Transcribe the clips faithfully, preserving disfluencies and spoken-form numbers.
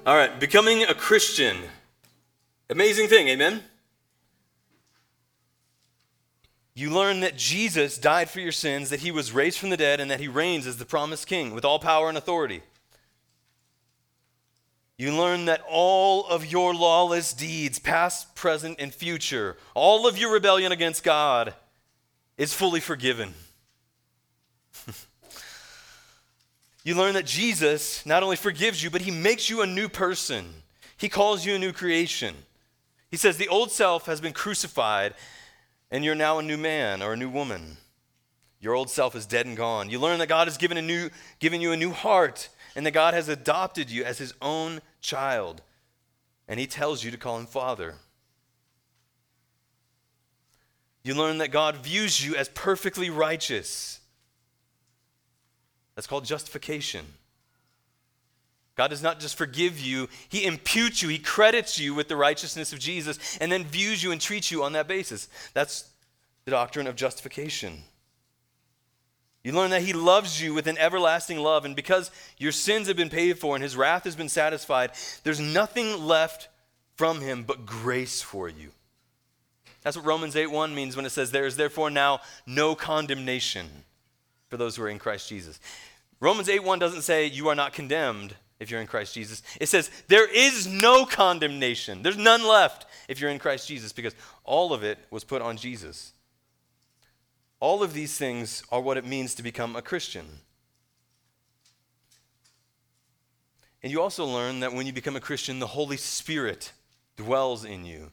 All right, becoming a Christian. Amazing thing, amen? You learn that Jesus died for your sins, that he was raised from the dead, and that he reigns as the promised king with all power and authority. You learn that all of your lawless deeds, past, present, and future, all of your rebellion against God is fully forgiven. You learn that Jesus not only forgives you, but he makes you a new person. He calls you a new creation. He says the old self has been crucified, and you're now a new man or a new woman. Your old self is dead and gone. You learn that God has given a new, given you a new heart, and that God has adopted you as his own child. And he tells you to call him Father. You learn that God views you as perfectly righteous. That's called justification. God does not just forgive you, he imputes you, he credits you with the righteousness of Jesus, and then views you and treats you on that basis. That's the doctrine of justification. You learn that he loves you with an everlasting love, and because your sins have been paid for and his wrath has been satisfied, there's nothing left from him but grace for you. That's what Romans eight one means when it says, there is therefore now no condemnation for those who are in Christ Jesus. Romans eight one doesn't say you are not condemned if you're in Christ Jesus. It says there is no condemnation. There's none left if you're in Christ Jesus, because all of it was put on Jesus. All of these things are what it means to become a Christian. And you also learn that when you become a Christian, the Holy Spirit dwells in you.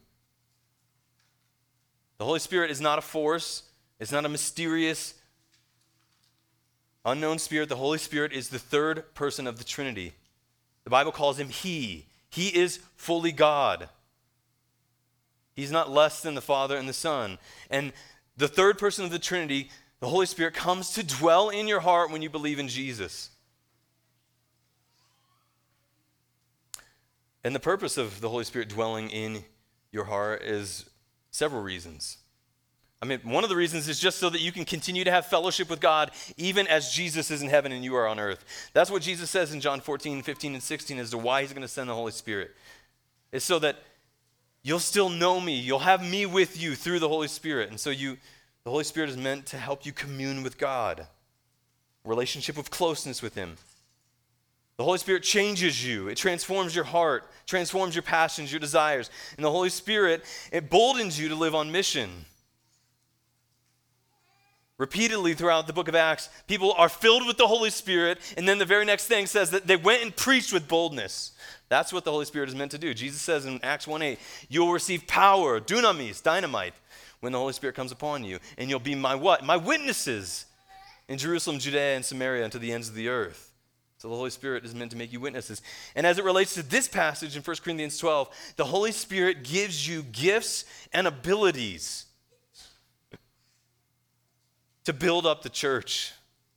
The Holy Spirit is not a force. It's not a mysterious, unknown spirit. The Holy Spirit is the third person of the Trinity. The Bible calls him He. He is fully God. He's not less than the Father and the Son. And the third person of the Trinity, the Holy Spirit, comes to dwell in your heart when you believe in Jesus. And the purpose of the Holy Spirit dwelling in your heart is several reasons. I mean, one of the reasons is just so that you can continue to have fellowship with God even as Jesus is in heaven and you are on earth. That's what Jesus says in John fourteen, fifteen, and sixteen as to why he's going to send the Holy Spirit. It's so that you'll still know me. You'll have me with you through the Holy Spirit. And so you, the Holy Spirit is meant to help you commune with God, relationship of closeness with him. The Holy Spirit changes you. It transforms your heart, transforms your passions, your desires. And the Holy Spirit emboldens you to live on mission. Repeatedly throughout the book of Acts, people are filled with the Holy Spirit, and then the very next thing says that they went and preached with boldness. That's what the Holy Spirit is meant to do. Jesus says in Acts one eight, you'll receive power, dunamis, dynamite, when the Holy Spirit comes upon you, and you'll be my what? My witnesses in Jerusalem, Judea, and Samaria, and to the ends of the earth. So the Holy Spirit is meant to make you witnesses. And as it relates to this passage in First Corinthians twelve, the Holy Spirit gives you gifts and abilities to build up the church.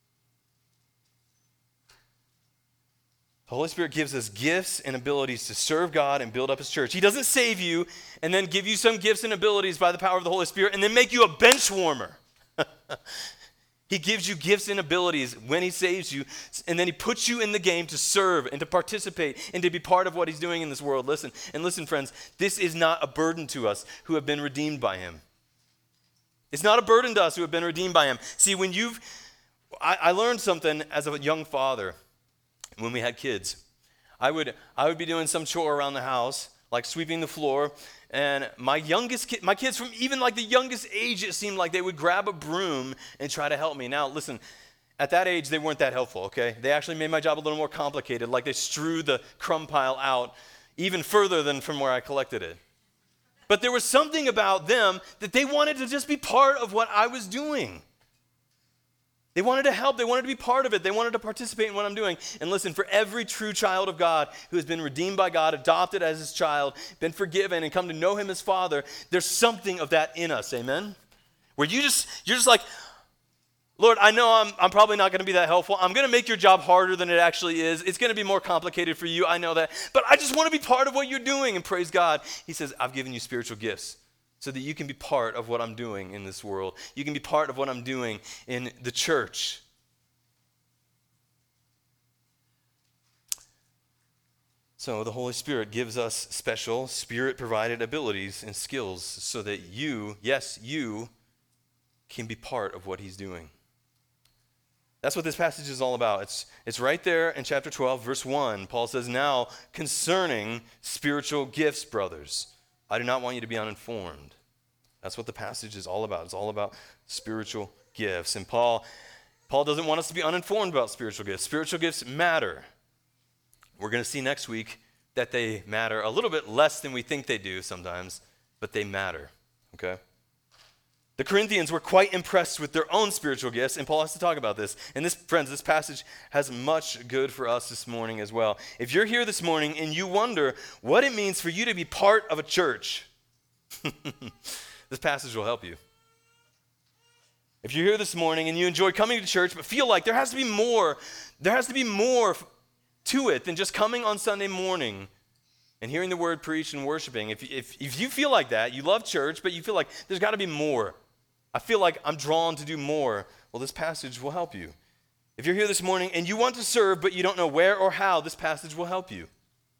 The Holy Spirit gives us gifts and abilities to serve God and build up his church. He doesn't save you and then give you some gifts and abilities by the power of the Holy Spirit and then make you a bench warmer. He gives you gifts and abilities when he saves you, and then he puts you in the game to serve and to participate and to be part of what he's doing in this world. Listen, and listen, friends, this is not a burden to us who have been redeemed by him. It's not a burden to us who have been redeemed by him. See, when you've, I, I learned something as a young father when we had kids. I would, I would be doing some chore around the house, like sweeping the floor, and my youngest kid, my kids from even like the youngest age, it seemed like they would grab a broom and try to help me. Now, listen, at that age, they weren't that helpful, okay? They actually made my job a little more complicated, like they strew the crumb pile out even further than from where I collected it. But there was something about them that they wanted to just be part of what I was doing. They wanted to help. They wanted to be part of it. They wanted to participate in what I'm doing. And listen, for every true child of God who has been redeemed by God, adopted as his child, been forgiven, and come to know him as Father, there's something of that in us, amen? Where you just, you're just like, Lord, I know I'm, I'm probably not going to be that helpful. I'm going to make your job harder than it actually is. It's going to be more complicated for you. I know that. But I just want to be part of what you're doing. And praise God. He says, I've given you spiritual gifts so that you can be part of what I'm doing in this world. You can be part of what I'm doing in the church. So the Holy Spirit gives us special Spirit-provided abilities and skills so that you, yes, you, can be part of what he's doing. That's what this passage is all about. It's, it's right there in chapter twelve, verse one. Paul says, now, concerning spiritual gifts, brothers, I do not want you to be uninformed. That's what the passage is all about. It's all about spiritual gifts. And Paul, Paul doesn't want us to be uninformed about spiritual gifts. Spiritual gifts matter. We're going to see next week that they matter a little bit less than we think they do sometimes, but they matter, okay? The Corinthians were quite impressed with their own spiritual gifts, and Paul has to talk about this. And this, friends, this passage has much good for us this morning as well. If you're here this morning and you wonder what it means for you to be part of a church, this passage will help you. If you're here this morning and you enjoy coming to church but feel like there has to be more, there has to be more to it than just coming on Sunday morning and hearing the word preached and worshiping. If, if, if you feel like that, you love church, but you feel like there's got to be more. I feel like I'm drawn to do more. Well, this passage will help you. If you're here this morning and you want to serve, but you don't know where or how, this passage will help you.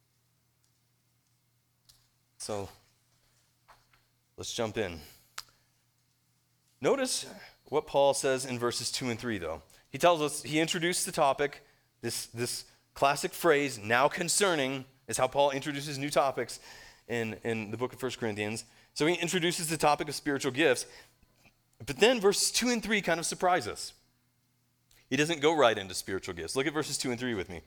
So, let's jump in. Notice what Paul says in verses two and three, though. He tells us, he introduced the topic, this, this classic phrase, now concerning, is how Paul introduces new topics in, in the book of First Corinthians. So he introduces the topic of spiritual gifts. But then verses two and three kind of surprise us. He doesn't go right into spiritual gifts. Look at verses two and three with me.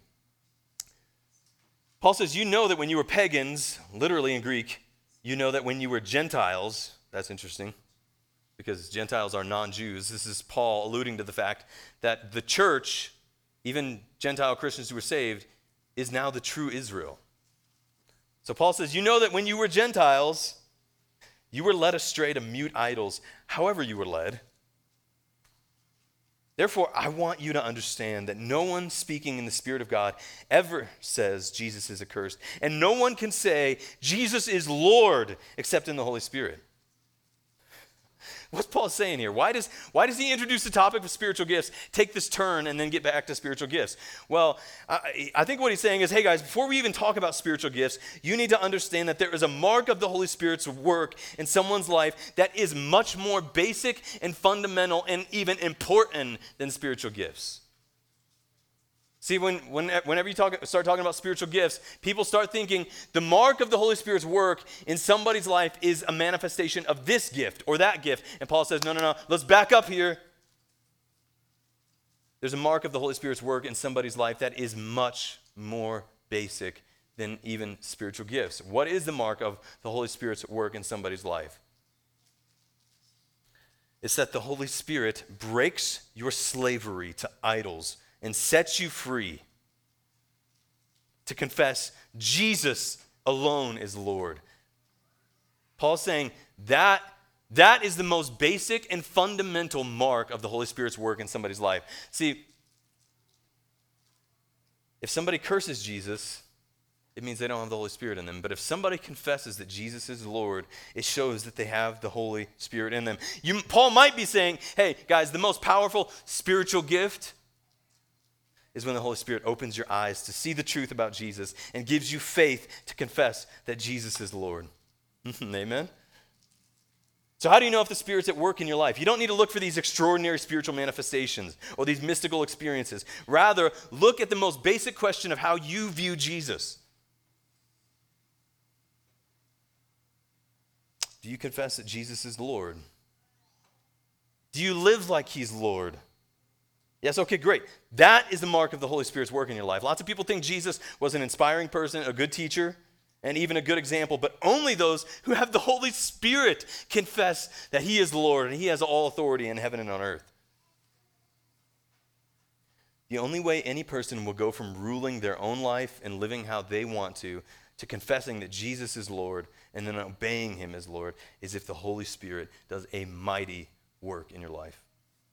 Paul says, you know that when you were pagans, literally in Greek, you know that when you were Gentiles, that's interesting, because Gentiles are non-Jews. This is Paul alluding to the fact that the church, even Gentile Christians who were saved, is now the true Israel. So Paul says, you know that when you were Gentiles, you were led astray to mute idols, however you were led. Therefore, I want you to understand that no one speaking in the Spirit of God ever says Jesus is accursed, and no one can say Jesus is Lord except in the Holy Spirit. What's Paul saying here? Why does, why does he introduce the topic of spiritual gifts, take this turn, and then get back to spiritual gifts? Well, I, I think what he's saying is, hey guys, before we even talk about spiritual gifts, you need to understand that there is a mark of the Holy Spirit's work in someone's life that is much more basic and fundamental and even important than spiritual gifts. See, when, when, whenever you talk, start talking about spiritual gifts, people start thinking the mark of the Holy Spirit's work in somebody's life is a manifestation of this gift or that gift. And Paul says, no, no, no, let's back up here. There's a mark of the Holy Spirit's work in somebody's life that is much more basic than even spiritual gifts. What is the mark of the Holy Spirit's work in somebody's life? It's that the Holy Spirit breaks your slavery to idols and sets you free to confess Jesus alone is Lord. Paul's saying that that is the most basic and fundamental mark of the Holy Spirit's work in somebody's life. See, if somebody curses Jesus, it means they don't have the Holy Spirit in them. But if somebody confesses that Jesus is Lord, it shows that they have the Holy Spirit in them. You, Paul might be saying, hey, guys, the most powerful spiritual gift is when the Holy Spirit opens your eyes to see the truth about Jesus and gives you faith to confess that Jesus is Lord. Amen? So how do you know if the Spirit's at work in your life? You don't need to look for these extraordinary spiritual manifestations or these mystical experiences. Rather, look at the most basic question of how you view Jesus. Do you confess that Jesus is Lord? Do you live like he's Lord? Yes, okay, great. That is the mark of the Holy Spirit's work in your life. Lots of people think Jesus was an inspiring person, a good teacher, and even a good example, but only those who have the Holy Spirit confess that he is Lord and he has all authority in heaven and on earth. The only way any person will go from ruling their own life and living how they want to, to confessing that Jesus is Lord and then obeying him as Lord, is if the Holy Spirit does a mighty work in your life.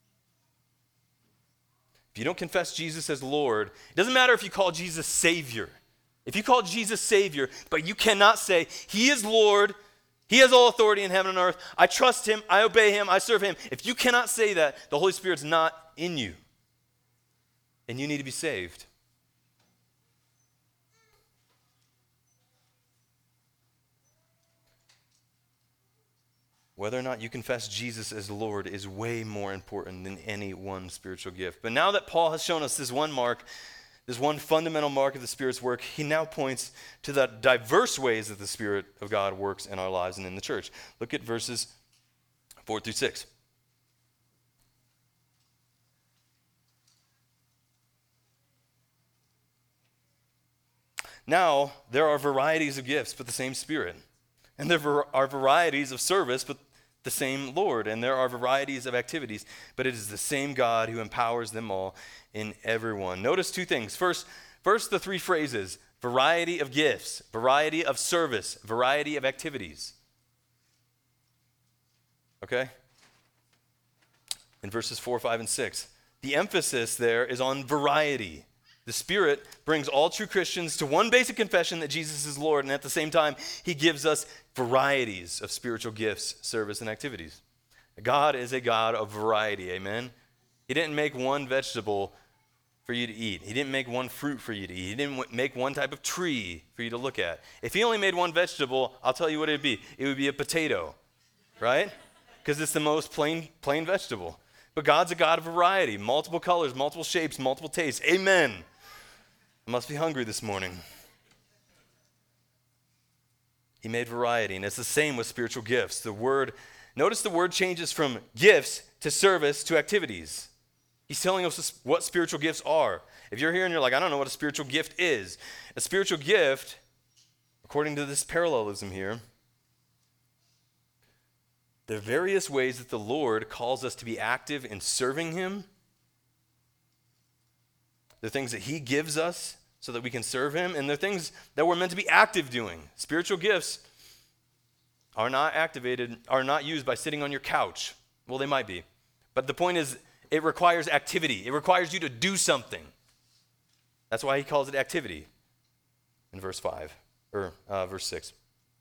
If you don't confess Jesus as Lord, it doesn't matter if you call Jesus Savior. If you call Jesus Savior, but you cannot say, he is Lord, he has all authority in heaven and earth, I trust him, I obey him, I serve him. If you cannot say that, the Holy Spirit's not in you. And you need to be saved. whether or not you confess Jesus as Lord is way more important than any one spiritual gift. But now that Paul has shown us this one mark, this one fundamental mark of the Spirit's work, he now points to the diverse ways that the Spirit of God works in our lives and in the church. Look at verses four through six. Now, there are varieties of gifts, but the same Spirit. And there are varieties of service, but the same Lord. And there are varieties of activities, but it is the same God who empowers them all in everyone. Notice two things. First, first the three phrases: variety of gifts, variety of service, variety of activities. Okay? In verses four, five, and six, the emphasis there is on variety. The Spirit brings all true Christians to one basic confession that Jesus is Lord, and at the same time, he gives us varieties of spiritual gifts, service, and activities. God is a God of variety, amen? He didn't make one vegetable for you to eat. He didn't make one fruit for you to eat. He didn't make one type of tree for you to look at. If he only made one vegetable, I'll tell you what it would be. It would be a potato, right? Because it's the most plain, plain vegetable. But God's a God of variety, multiple colors, multiple shapes, multiple tastes. Amen. I must be hungry this morning. He made variety, and it's the same with spiritual gifts. The word, notice the word changes from gifts to service to activities. He's telling us what spiritual gifts are. If you're here and you're like, I don't know what a spiritual gift is. A spiritual gift, according to this parallelism here, there are various ways that the Lord calls us to be active in serving him. The things that he gives us so that we can serve him, and the things that we're meant to be active doing. Spiritual gifts are not activated, are not used by sitting on your couch. Well, they might be. But the point is, it requires activity. It requires you to do something. That's why he calls it activity in verse five, or uh, verse six.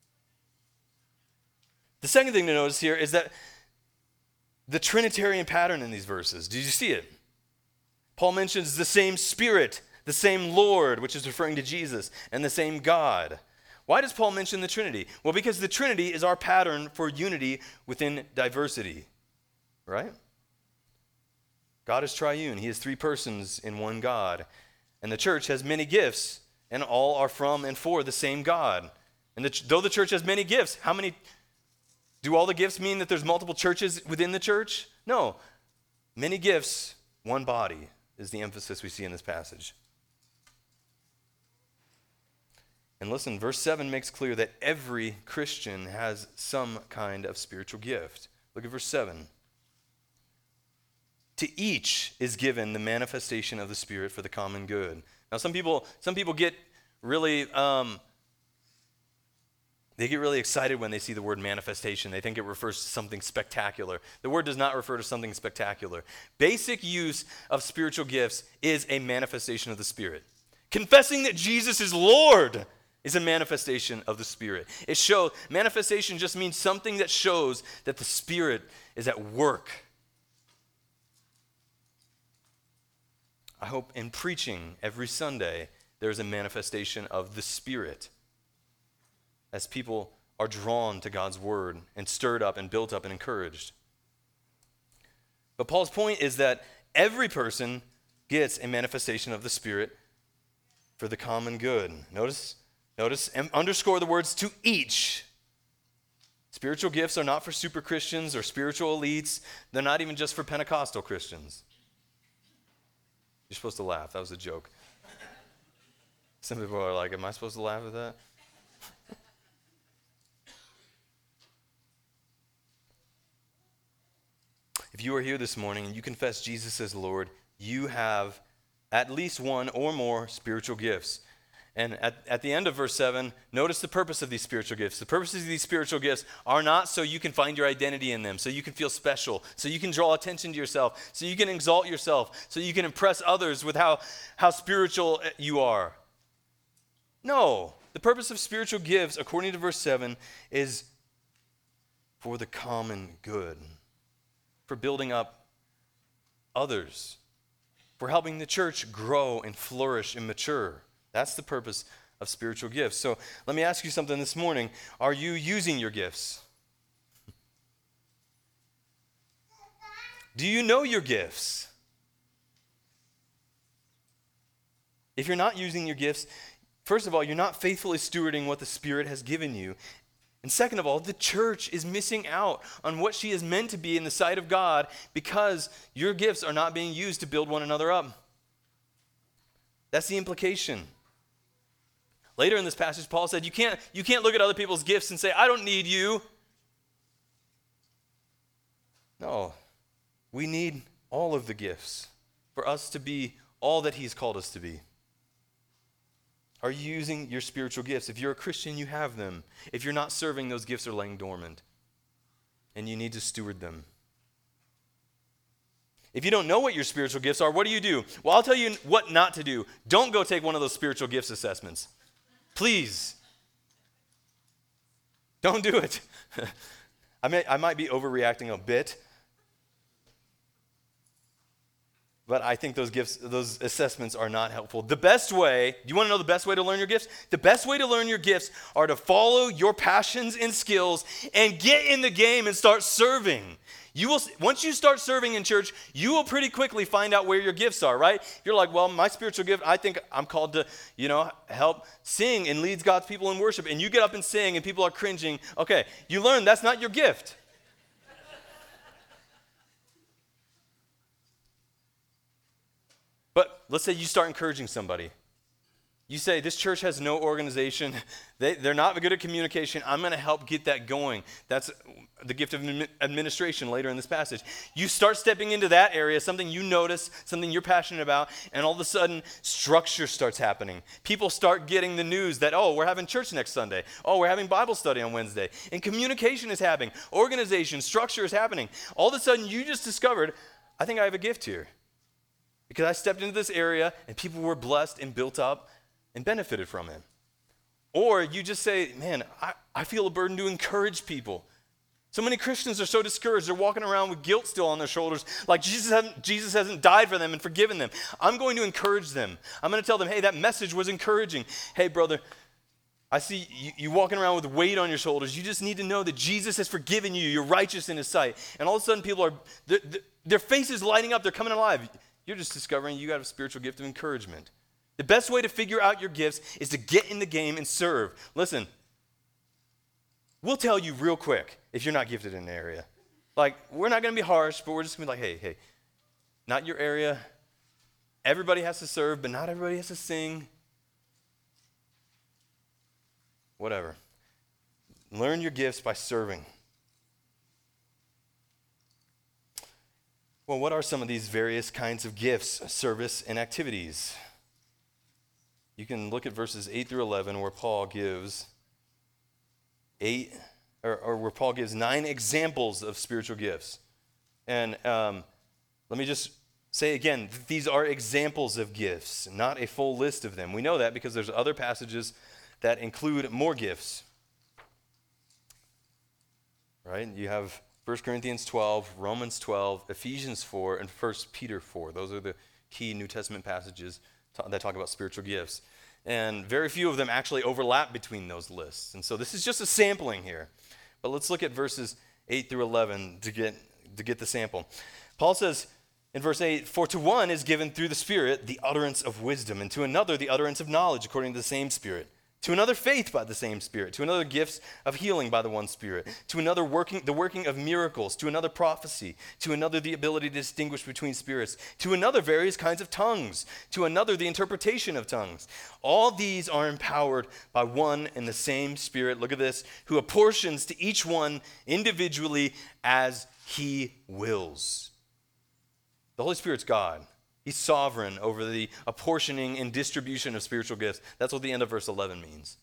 The second thing to notice here is that the Trinitarian pattern in these verses. Did you see it? Paul mentions the same Spirit, the same Lord, which is referring to Jesus, and the same God. Why does Paul mention the Trinity? Well, because the Trinity is our pattern for unity within diversity, right? God is triune. He is three persons in one God. And the church has many gifts, and all are from and for the same God. And the, though the church has many gifts, how many, do all the gifts mean that there's multiple churches within the church? No. Many gifts, one body, is the emphasis we see in this passage. And listen, verse seven makes clear that every Christian has some kind of spiritual gift. Look at verse seven. To each is given the manifestation of the Spirit for the common good. Now, some people, some people get really, um, they get really excited when they see the word manifestation. They think it refers to something spectacular. The word does not refer to something spectacular. Basic use of spiritual gifts is a manifestation of the Spirit. Confessing that Jesus is Lord is a manifestation of the Spirit. It shows, manifestation just means something that shows that the Spirit is at work. I hope in preaching every Sunday, there's a manifestation of the Spirit as people are drawn to God's word and stirred up and built up and encouraged. But Paul's point is that every person gets a manifestation of the Spirit for the common good. Notice, notice, and underscore the words to each. Spiritual gifts are not for super Christians or spiritual elites. They're not even just for Pentecostal Christians. You're supposed to laugh. That was a joke. Some people are like, am I supposed to laugh at that? If you are here this morning and you confess Jesus as Lord, you have at least one or more spiritual gifts. And at, at the end of verse seven, notice the purpose of these spiritual gifts. The purposes of these spiritual gifts are not so you can find your identity in them, so you can feel special, so you can draw attention to yourself, so you can exalt yourself, so you can impress others with how, how spiritual you are. No. The purpose of spiritual gifts, according to verse seven, is for the common good, for building up others, for helping the church grow and flourish and mature. That's the purpose of spiritual gifts. So let me ask you something this morning. Are you using your gifts? Do you know your gifts? If you're not using your gifts, first of all, you're not faithfully stewarding what the Spirit has given you. And second of all, the church is missing out on what she is meant to be in the sight of God because your gifts are not being used to build one another up. That's the implication. Later in this passage, Paul said, you can't, you can't look at other people's gifts and say, I don't need you. No, we need all of the gifts for us to be all that he's called us to be. Are you using your spiritual gifts? If you're a Christian, you have them. If you're not serving, those gifts are laying dormant, and you need to steward them. If you don't know what your spiritual gifts are, what do you do? Well, I'll tell you what not to do. Don't go take one of those spiritual gifts assessments. Please. Don't do it. I may, I might be overreacting a bit, but I think those gifts, those assessments are not helpful. The best way, do you want to know the best way to learn your gifts? The best way to learn your gifts are to follow your passions and skills and get in the game and start serving. You will, once you start serving in church, you will pretty quickly find out where your gifts are, right? You're like, well, my spiritual gift, I think I'm called to, you know, help sing and lead God's people in worship. And you get up and sing and people are cringing. Okay, you learn that's not your gift. But let's say you start encouraging somebody. You say, this church has no organization. They, they're not good at communication. I'm going to help get that going. That's the gift of administration later in this passage. You start stepping into that area, something you notice, something you're passionate about, and all of a sudden, structure starts happening. People start getting the news that, oh, we're having church next Sunday. Oh, we're having Bible study on Wednesday. And communication is happening. Organization, structure is happening. All of a sudden, you just discovered, I think I have a gift here. Because I stepped into this area, and people were blessed and built up and benefited from it. Or you just say, man, I, I feel a burden to encourage people. So many Christians are so discouraged. They're walking around with guilt still on their shoulders, like Jesus hasn't, Jesus hasn't died for them and forgiven them. I'm going to encourage them. I'm going to tell them, hey, that message was encouraging. Hey, brother, I see you, you walking around with weight on your shoulders. You just need to know that Jesus has forgiven you. You're righteous in his sight. And all of a sudden people are, their, their faces lighting up. They're coming alive. You're just discovering you got a spiritual gift of encouragement. The best way to figure out your gifts is to get in the game and serve. Listen, we'll tell you real quick if you're not gifted in an area. Like, we're not going to be harsh, but we're just going to be like, hey, hey, not your area. Everybody has to serve, but not everybody has to sing. Whatever. Learn your gifts by serving. Well, what are some of these various kinds of gifts, service, and activities? You can look at verses eight through eleven where Paul gives eight, or, or where Paul gives nine examples of spiritual gifts. And um, let me just say again, these are examples of gifts, not a full list of them. We know that because there's other passages that include more gifts. Right? You have First Corinthians twelve, Romans twelve, Ephesians four, and First Peter four. Those are the key New Testament passages that talk about spiritual gifts. And very few of them actually overlap between those lists. And so this is just a sampling here. But let's look at verses eight through eleven to get, to get the sample. Paul says in verse eight, for to one is given through the Spirit the utterance of wisdom, and to another the utterance of knowledge according to the same Spirit. To another faith by the same Spirit, to another gifts of healing by the one Spirit, to another working the working of miracles, to another prophecy, to another the ability to distinguish between spirits, to another various kinds of tongues, to another the interpretation of tongues. All these are empowered by one and the same Spirit, look at this, who apportions to each one individually as he wills. The Holy Spirit's God. He's sovereign over the apportioning and distribution of spiritual gifts. That's what the end of verse eleven means.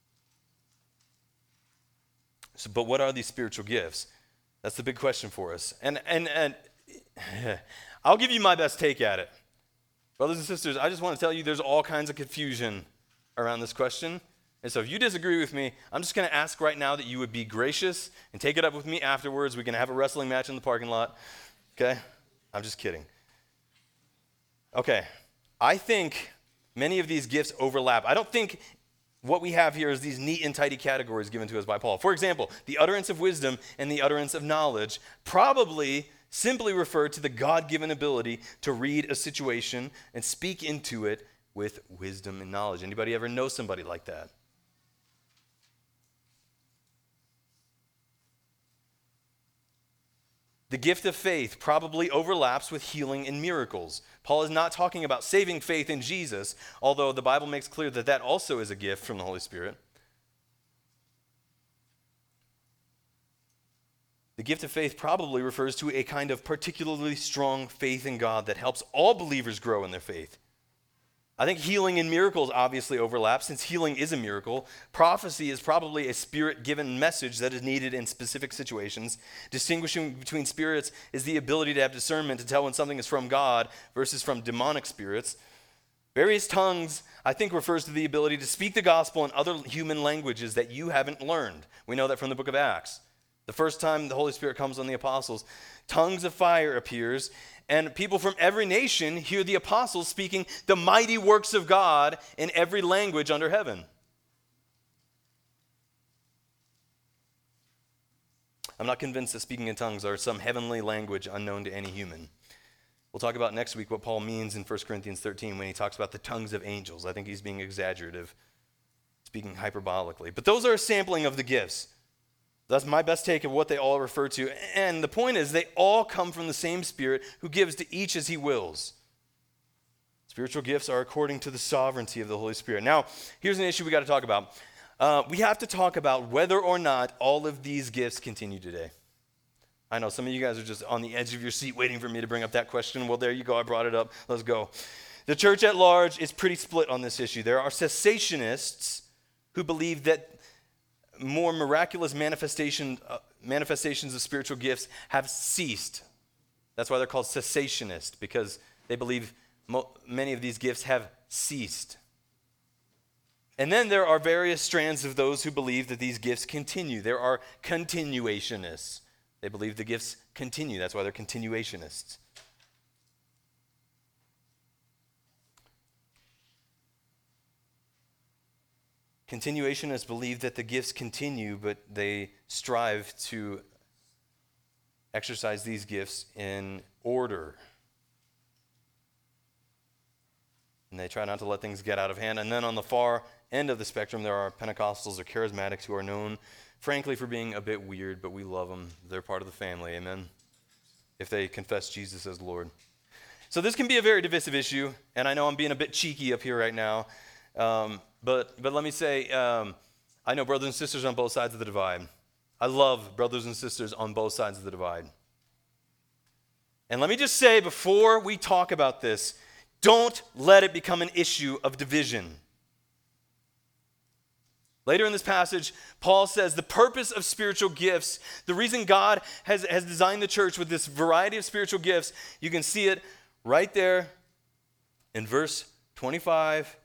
So, but what are these spiritual gifts? That's the big question for us. And, and, and I'll give you my best take at it. Brothers and sisters, I just want to tell you there's all kinds of confusion around this question. And so if you disagree with me, I'm just going to ask right now that you would be gracious and take it up with me afterwards. We can have a wrestling match in the parking lot. Okay? I'm just kidding. Okay, I think many of these gifts overlap. I don't think what we have here is these neat and tidy categories given to us by Paul. For example, the utterance of wisdom and the utterance of knowledge probably simply refer to the God-given ability to read a situation and speak into it with wisdom and knowledge. Anybody ever know somebody like that? The gift of faith probably overlaps with healing and miracles. Paul is not talking about saving faith in Jesus, although the Bible makes clear that that also is a gift from the Holy Spirit. The gift of faith probably refers to a kind of particularly strong faith in God that helps all believers grow in their faith. I think healing and miracles obviously overlap, since healing is a miracle. Prophecy is probably a spirit-given message that is needed in specific situations. Distinguishing between spirits is the ability to have discernment to tell when something is from God versus from demonic spirits. Various tongues, I think, refers to the ability to speak the gospel in other human languages that you haven't learned. We know that from the book of Acts. The first time the Holy Spirit comes on the apostles, tongues of fire appears, and people from every nation hear the apostles speaking the mighty works of God in every language under heaven. I'm not convinced that speaking in tongues are some heavenly language unknown to any human. We'll talk about next week what Paul means in First Corinthians thirteen when he talks about the tongues of angels. I think he's being exaggerative, speaking hyperbolically. But those are a sampling of the gifts. That's my best take of what they all refer to. And the point is, they all come from the same Spirit who gives to each as he wills. Spiritual gifts are according to the sovereignty of the Holy Spirit. Now, here's an issue we got to talk about. Uh, we have to talk about whether or not all of these gifts continue today. I know some of you guys are just on the edge of your seat waiting for me to bring up that question. Well, there you go. I brought it up. Let's go. The church at large is pretty split on this issue. There are cessationists who believe that more miraculous manifestation, uh, manifestations of spiritual gifts have ceased. That's why they're called cessationist, because they believe mo- many of these gifts have ceased. And then there are various strands of those who believe that these gifts continue. There are continuationists. They believe the gifts continue. That's why they're continuationists. Continuationists believe that the gifts continue, but they strive to exercise these gifts in order. And they try not to let things get out of hand. And then on the far end of the spectrum, there are Pentecostals or charismatics who are known, frankly, for being a bit weird, but we love them. They're part of the family, amen? If they confess Jesus as Lord. So this can be a very divisive issue, and I know I'm being a bit cheeky up here right now. Um, but but let me say, um, I know brothers and sisters on both sides of the divide. I love brothers and sisters on both sides of the divide. And let me just say, before we talk about this, don't let it become an issue of division. Later in this passage, Paul says the purpose of spiritual gifts, the reason God has, has designed the church with this variety of spiritual gifts, you can see it right there in verse twenty-five,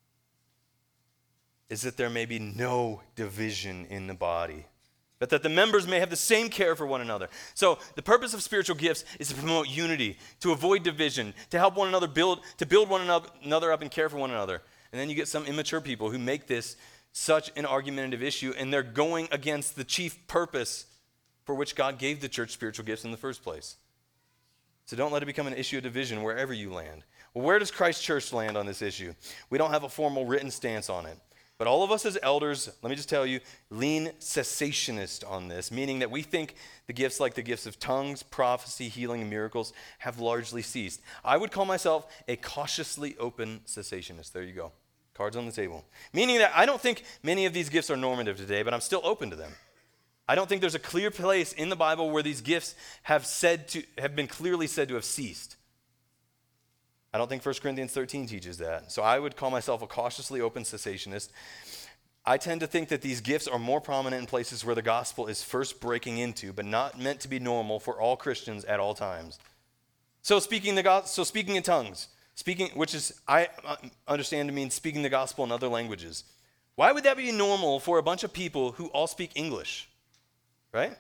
is that there may be no division in the body, but that the members may have the same care for one another. So the purpose of spiritual gifts is to promote unity, to avoid division, to help one another build, to build one another up and care for one another. And then you get some immature people who make this such an argumentative issue, and they're going against the chief purpose for which God gave the church spiritual gifts in the first place. So don't let it become an issue of division wherever you land. Well, where does Christ Church land on this issue? We don't have a formal written stance on it. But all of us as elders, let me just tell you, lean cessationist on this, meaning that we think the gifts like the gifts of tongues, prophecy, healing, and miracles have largely ceased. I would call myself a cautiously open cessationist. There you go. Cards on the table. Meaning that I don't think many of these gifts are normative today, but I'm still open to them. I don't think there's a clear place in the Bible where these gifts have said to have been clearly said to have ceased. I don't think First Corinthians thirteen teaches that. So I would call myself a cautiously open cessationist. I tend to think that these gifts are more prominent in places where the gospel is first breaking into, but not meant to be normal for all Christians at all times. So speaking the go- so speaking in tongues, speaking, which is I understand to mean speaking the gospel in other languages. Why would that be normal for a bunch of people who all speak English, right?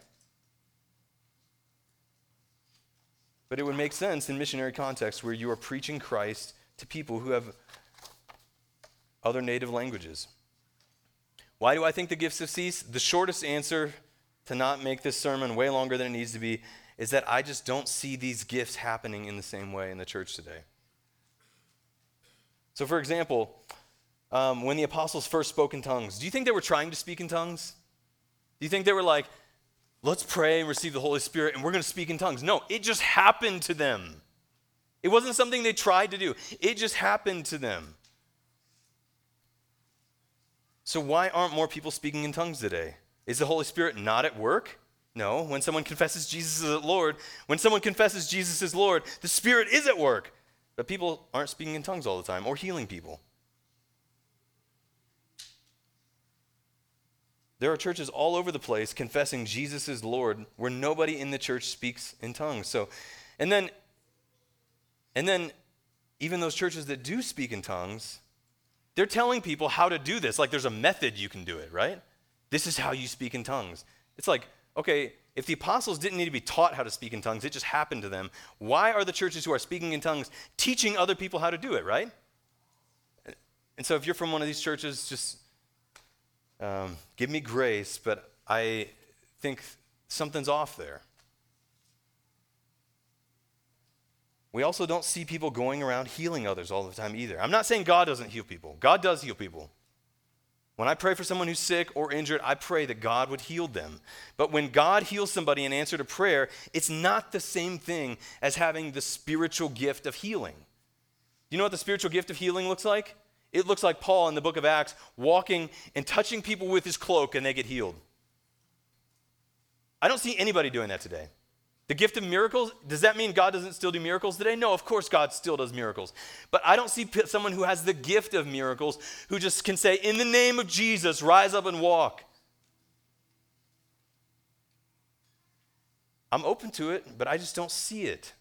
But it would make sense in missionary context where you are preaching Christ to people who have other native languages. Why do I think the gifts have ceased? The shortest answer, to not make this sermon way longer than it needs to be, is that I just don't see these gifts happening in the same way in the church today. So for example, um, when the apostles first spoke in tongues, do you think they were trying to speak in tongues? Do you think they were like, let's pray and receive the Holy Spirit and we're going to speak in tongues? No, it just happened to them. It wasn't something they tried to do. It just happened to them. So why aren't more people speaking in tongues today? Is the Holy Spirit not at work? No. When someone confesses Jesus is Lord, when someone confesses Jesus is Lord, the Spirit is at work. But people aren't speaking in tongues all the time or healing people. There are churches all over the place confessing Jesus is Lord where nobody in the church speaks in tongues. So, and then, and then even those churches that do speak in tongues, they're telling people how to do this. Like there's a method you can do it, right? This is how you speak in tongues. It's like, okay, if the apostles didn't need to be taught how to speak in tongues, it just happened to them. Why are the churches who are speaking in tongues teaching other people how to do it, right? And so if you're from one of these churches, just um, give me grace, but I think something's off there. We also don't see people going around healing others all the time either. I'm not saying God doesn't heal people. God does heal people. When I pray for someone who's sick or injured, I pray that God would heal them. But when God heals somebody in answer to prayer, it's not the same thing as having the spiritual gift of healing. You know what the spiritual gift of healing looks like? It looks like Paul in the book of Acts walking and touching people with his cloak and they get healed. I don't see anybody doing that today. The gift of miracles, does that mean God doesn't still do miracles today? No, of course God still does miracles. But I don't see someone who has the gift of miracles who just can say, in the name of Jesus, rise up and walk. I'm open to it, but I just don't see it.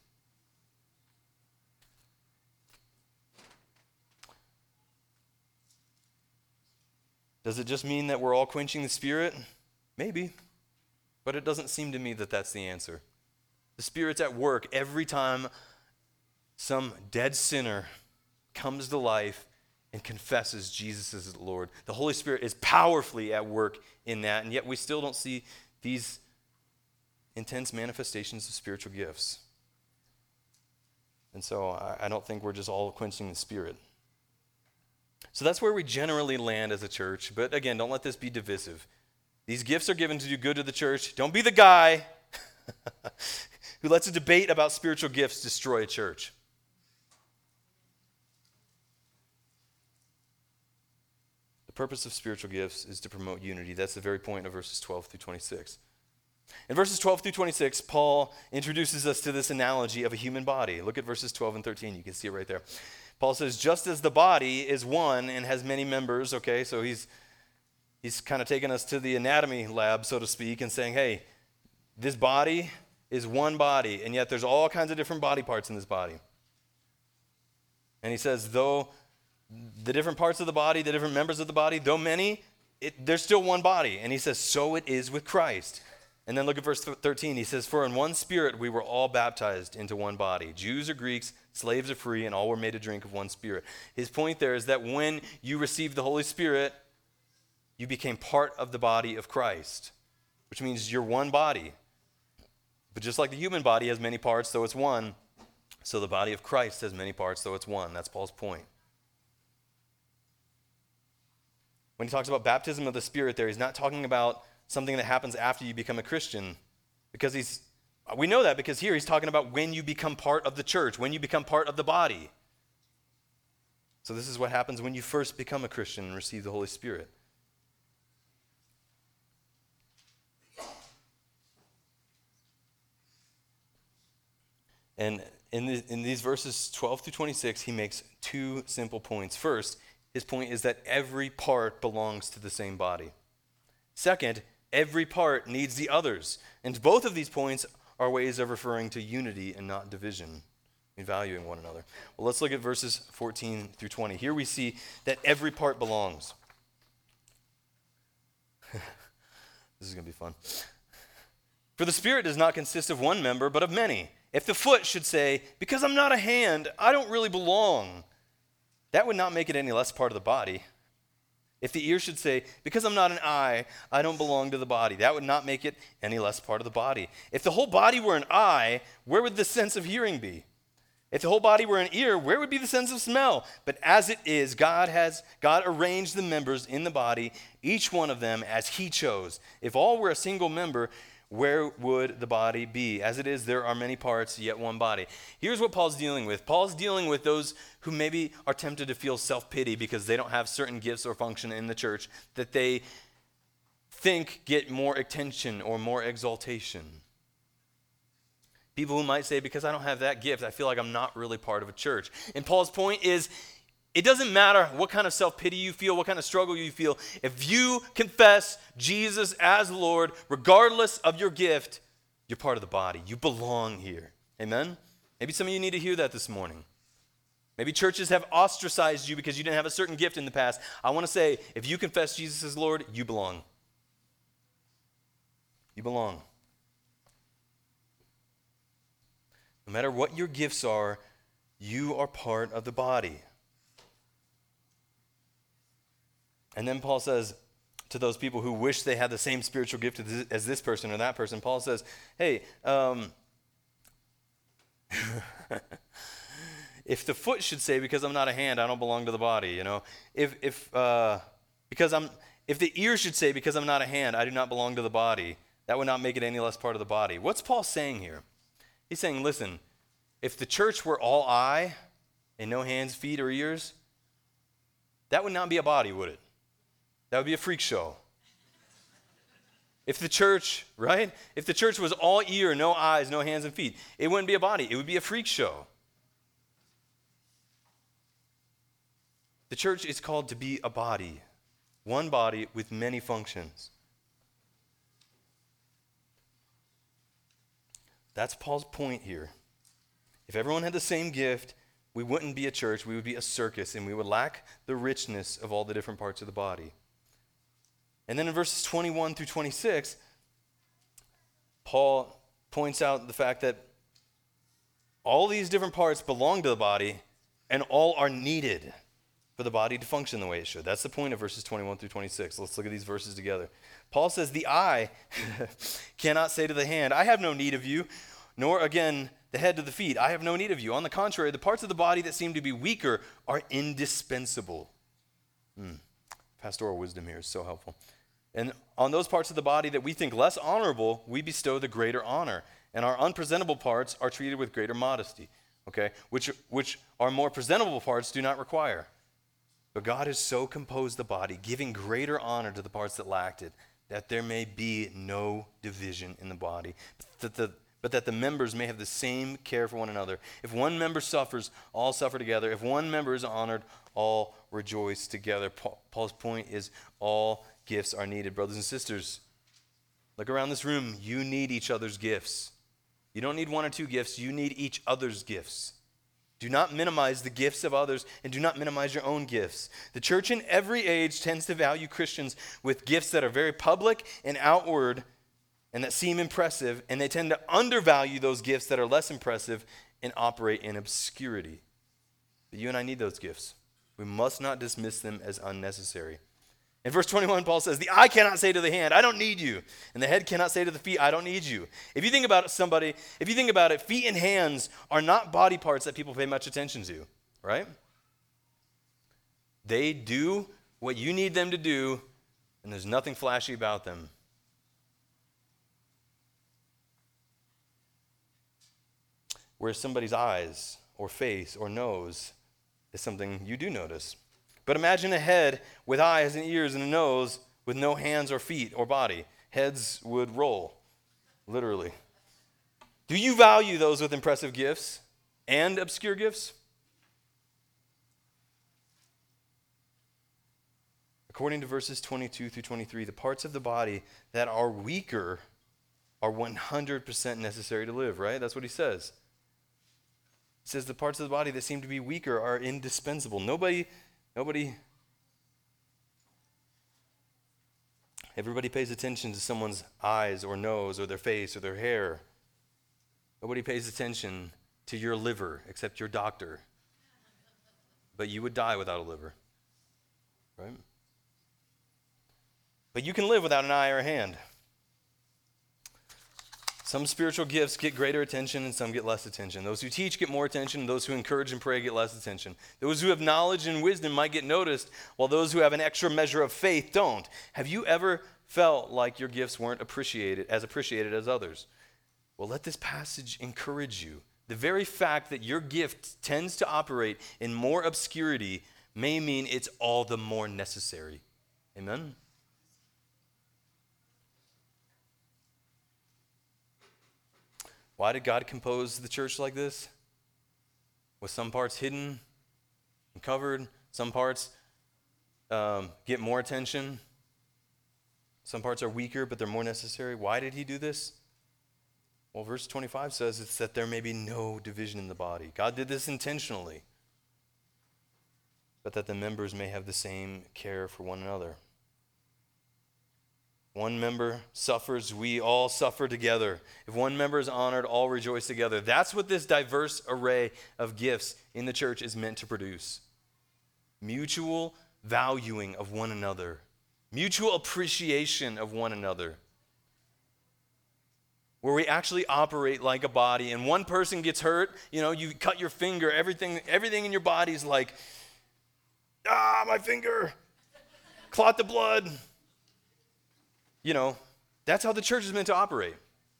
Does it just mean that we're all quenching the Spirit? Maybe. But it doesn't seem to me that that's the answer. The Spirit's at work every time some dead sinner comes to life and confesses Jesus is Lord. The Holy Spirit is powerfully at work in that, and yet we still don't see these intense manifestations of spiritual gifts. And so I, I don't think we're just all quenching the Spirit. So that's where we generally land as a church, but again, don't let this be divisive. These gifts are given to do good to the church. Don't be the guy who lets a debate about spiritual gifts destroy a church. The purpose of spiritual gifts is to promote unity. That's the very point of verses twelve through twenty-six. In verses twelve through twenty-six, Paul introduces us to this analogy of a human body. Look at verses twelve and thirteen. You can see it right there. Paul says, just as the body is one and has many members, okay, so he's he's kind of taking us to the anatomy lab, so to speak, and saying, hey, this body is one body, and yet there's all kinds of different body parts in this body. And he says, though the different parts of the body, the different members of the body, though many, it, there's still one body. And he says, so it is with Christ. And then look at verse thirteen. He says, for in one Spirit we were all baptized into one body. Jews or Greeks, slaves or free, and all were made to drink of one Spirit. His point there is that when you received the Holy Spirit, you became part of the body of Christ, which means you're one body. But just like the human body has many parts, though it's one, so the body of Christ has many parts, though it's one. That's Paul's point. When he talks about baptism of the Spirit there, he's not talking about something that happens after you become a Christian, because he's, we know that because here he's talking about when you become part of the church, when you become part of the body. So this is what happens when you first become a Christian and receive the Holy Spirit. And in, the, in these verses twelve through twenty-six, he makes two simple points. First, his point is that every part belongs to the same body. Second, every part needs the others. And both of these points are ways of referring to unity and not division, and valuing one another. Well, let's look at verses fourteen through twenty. Here we see that every part belongs. This is going to be fun. For the Spirit does not consist of one member, but of many. If the foot should say, because I'm not a hand, I don't really belong, that would not make it any less part of the body. If the ear should say, because I'm not an eye, I don't belong to the body, that would not make it any less part of the body. If the whole body were an eye, where would the sense of hearing be? If the whole body were an ear, where would be the sense of smell? But as it is, God has God arranged the members in the body, each one of them as he chose. If all were a single member, where would the body be? As it is, there are many parts, yet one body. Here's what Paul's dealing with. Paul's dealing with those who maybe are tempted to feel self-pity because they don't have certain gifts or function in the church that they think get more attention or more exaltation. People who might say, because I don't have that gift, I feel like I'm not really part of a church. And Paul's point is, it doesn't matter what kind of self-pity you feel, what kind of struggle you feel. If you confess Jesus as Lord, regardless of your gift, you're part of the body. You belong here. Amen? Maybe some of you need to hear that this morning. Maybe churches have ostracized you because you didn't have a certain gift in the past. I want to say, if you confess Jesus as Lord, you belong. You belong. No matter what your gifts are, you are part of the body. And then Paul says to those people who wish they had the same spiritual gift as this person or that person, Paul says, hey, um, if the foot should say, because I'm not a hand, I don't belong to the body, you know, if if uh, because I'm, if the ear should say, because I'm not a hand, I do not belong to the body, that would not make it any less part of the body. What's Paul saying here? He's saying, listen, if the church were all eye and no hands, feet, or ears, that would not be a body, would it? That would be a freak show. If the church, right? If the church was all ear, no eyes, no hands and feet, it wouldn't be a body. It would be a freak show. The church is called to be a body, one body with many functions. That's Paul's point here. If everyone had the same gift, we wouldn't be a church, we would be a circus, and we would lack the richness of all the different parts of the body. And then in verses twenty-one through twenty-six, Paul points out the fact that all these different parts belong to the body, and all are needed for the body to function the way it should. That's the point of verses twenty-one through twenty-six. Let's look at these verses together. Paul says, the eye cannot say to the hand, I have no need of you, nor again the head to the feet, I have no need of you. On the contrary, the parts of the body that seem to be weaker are indispensable. Hmm. Pastoral wisdom here is so helpful. And on those parts of the body that we think less honorable, we bestow the greater honor. And our unpresentable parts are treated with greater modesty, okay? Which, which our more presentable parts do not require. But God has so composed the body, giving greater honor to the parts that lacked it, that there may be no division in the body, that the, but that the members may have the same care for one another. If one member suffers, all suffer together. If one member is honored, all rejoice together. Paul's point is all gifts are needed. Brothers and sisters, look around this room. You need each other's gifts. You don't need one or two gifts. You need each other's gifts. Do not minimize the gifts of others, and do not minimize your own gifts. The church in every age tends to value Christians with gifts that are very public and outward and that seem impressive, and they tend to undervalue those gifts that are less impressive and operate in obscurity. But you and I need those gifts. We must not dismiss them as unnecessary. In verse twenty-one, Paul says, the eye cannot say to the hand, I don't need you. And the head cannot say to the feet, I don't need you. If you think about somebody, if you think about it, feet and hands are not body parts that people pay much attention to, right? They do what you need them to do, and there's nothing flashy about them. Whereas somebody's eyes or face or nose is something you do notice. But imagine a head with eyes and ears and a nose with no hands or feet or body. Heads would roll, literally. Do you value those with impressive gifts and obscure gifts? According to verses twenty-two through twenty-three, the parts of the body that are weaker are one hundred percent necessary to live, right? That's what he says. He says the parts of the body that seem to be weaker are indispensable. Nobody, nobody, everybody pays attention to someone's eyes or nose or their face or their hair. Nobody pays attention to your liver except your doctor. But you would die without a liver, right? But you can live without an eye or a hand. Some spiritual gifts get greater attention and some get less attention. Those who teach get more attention. Those who encourage and pray get less attention. Those who have knowledge and wisdom might get noticed, while those who have an extra measure of faith don't. Have you ever felt like your gifts weren't appreciated as appreciated as others? Well, let this passage encourage you. The very fact that your gift tends to operate in more obscurity may mean it's all the more necessary. Amen? Why did God compose the church like this? With some parts hidden and covered, some parts um, get more attention, some parts are weaker, but they're more necessary. Why did he do this? Well, verse twenty-five says it's that there may be no division in the body. God did this intentionally, but that the members may have the same care for one another. One member suffers, we all suffer together. If one member is honored, all rejoice together. That's what this diverse array of gifts in the church is meant to produce. Mutual valuing of one another. Mutual appreciation of one another. Where we actually operate like a body, and one person gets hurt, you know, you cut your finger, everything, everything in your body is like, ah, my finger, clot the blood. You know, that's how the church is meant to operate.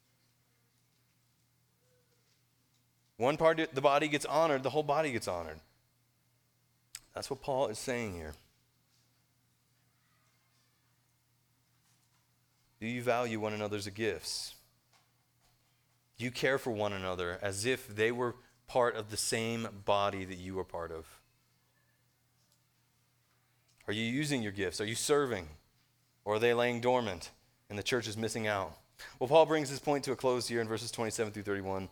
One part of the body gets honored, the whole body gets honored. That's what Paul is saying here. Do you value one another's gifts? Do you care for one another as if they were part of the same body that you are part of? Are you using your gifts? Are you serving? Or are they laying dormant and the church is missing out? Well, Paul brings his point to a close here in verses twenty-seven through thirty-one.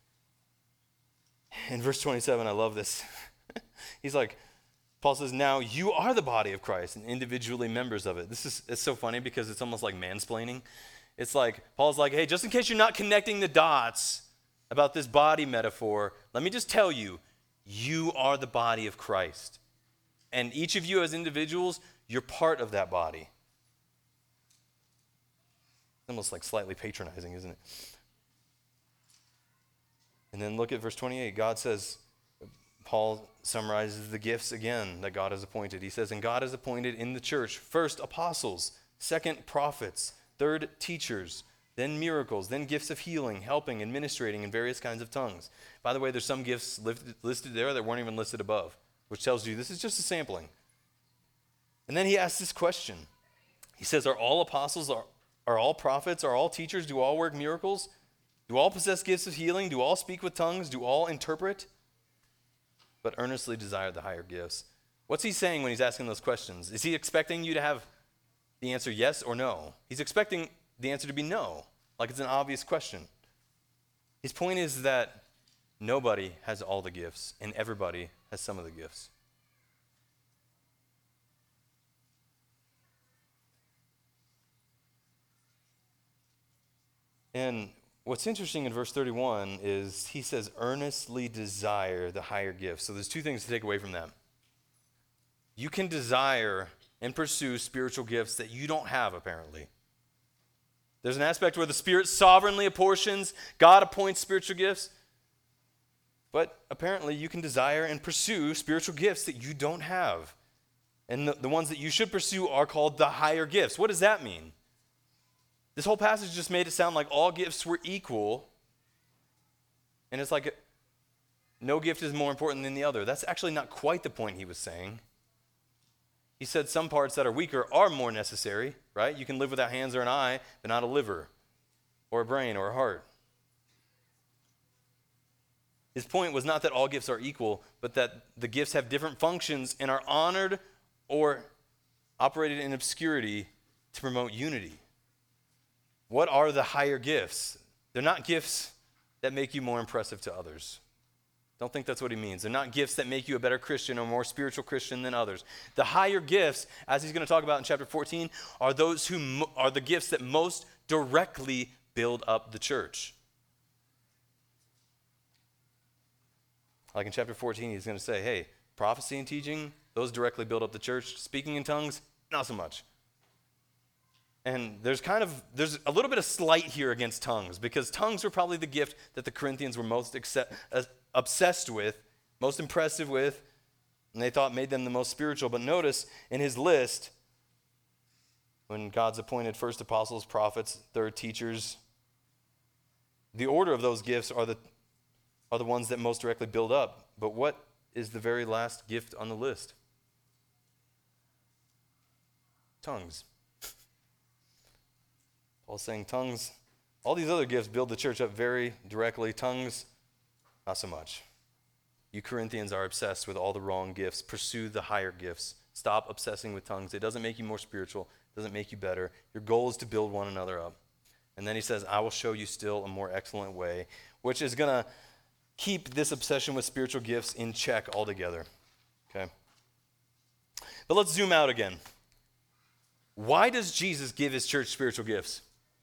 In verse twenty-seven, I love this. He's like, Paul says, now you are the body of Christ and individually members of it. This is it's so funny because it's almost like mansplaining. It's like, Paul's like, hey, just in case you're not connecting the dots about this body metaphor, let me just tell you, you are the body of Christ. And each of you as individuals, you're part of that body. Almost like slightly patronizing, isn't it? And then look at verse twenty-eight. God says, Paul summarizes the gifts again that God has appointed. He says, and God has appointed in the church, first apostles, second prophets, third teachers, then miracles, then gifts of healing, helping, administrating in various kinds of tongues. By the way, there's some gifts listed there that weren't even listed above, which tells you this is just a sampling. And then he asks this question. He says, are all apostles, are, are all prophets, are all teachers, do all work miracles? Do all possess gifts of healing? Do all speak with tongues? Do all interpret? But earnestly desire the higher gifts. What's he saying when he's asking those questions? Is he expecting you to have the answer yes or no? He's expecting the answer to be no, like it's an obvious question. His point is that nobody has all the gifts, and everybody has some of the gifts. And what's interesting in verse thirty-one is he says, earnestly desire the higher gifts. So there's two things to take away from that. You can desire and pursue spiritual gifts that you don't have, apparently. There's an aspect where the Spirit sovereignly apportions, God appoints spiritual gifts. But apparently you can desire and pursue spiritual gifts that you don't have. And the, the ones that you should pursue are called the higher gifts. What does that mean? This whole passage just made it sound like all gifts were equal. And it's like no gift is more important than the other. That's actually not quite the point he was saying. He said some parts that are weaker are more necessary, right? You can live without hands or an eye, but not a liver or a brain or a heart. His point was not that all gifts are equal, but that the gifts have different functions and are honored or operated in obscurity to promote unity. What are the higher gifts? They're not gifts that make you more impressive to others. Don't think that's what he means. They're not gifts that make you a better Christian or more spiritual Christian than others. The higher gifts, as he's going to talk about in chapter fourteen, are those who mo- are the gifts that most directly build up the church. Like in chapter fourteen, he's going to say, hey, prophecy and teaching, those directly build up the church. Speaking in tongues, not so much. And there's kind of, there's a little bit of slight here against tongues, because tongues were probably the gift that the Corinthians were most accept, uh, obsessed with, most impressive with, and they thought made them the most spiritual. But notice in his list, when God's appointed first apostles, prophets, third teachers, the order of those gifts are the, are the ones that most directly build up. But what is the very last gift on the list? Tongues. Paul's saying tongues, all these other gifts build the church up very directly. Tongues, not so much. You Corinthians are obsessed with all the wrong gifts. Pursue the higher gifts. Stop obsessing with tongues. It doesn't make you more spiritual. It doesn't make you better. Your goal is to build one another up. And then he says, I will show you still a more excellent way, which is going to keep this obsession with spiritual gifts in check altogether. Okay? But let's zoom out again. Why does Jesus give his church spiritual gifts?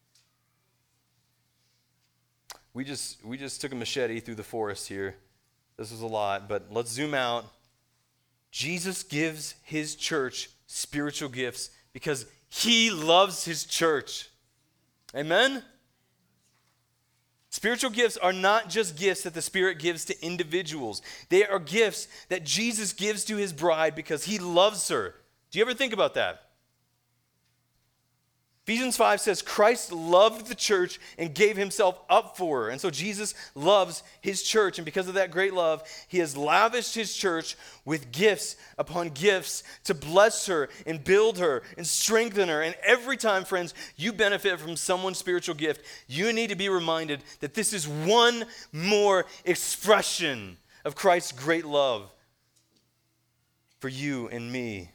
We just we just took a machete through the forest here. This was a lot, but let's zoom out. Jesus gives his church spiritual gifts because he loves his church. Amen? Spiritual gifts are not just gifts that the Spirit gives to individuals. They are gifts that Jesus gives to his bride because he loves her. Do you ever think about that? Ephesians five says, Christ loved the church and gave himself up for her. And so Jesus loves his church. And because of that great love, he has lavished his church with gifts upon gifts to bless her and build her and strengthen her. And every time, friends, you benefit from someone's spiritual gift, you need to be reminded that this is one more expression of Christ's great love for you and me.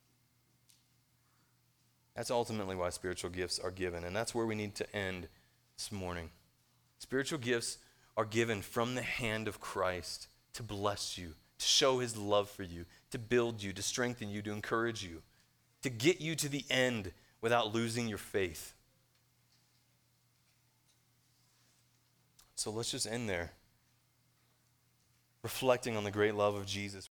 That's ultimately why spiritual gifts are given, and that's where we need to end this morning. Spiritual gifts are given from the hand of Christ to bless you, to show his love for you, to build you, to strengthen you, to encourage you, to get you to the end without losing your faith. So let's just end there, reflecting on the great love of Jesus.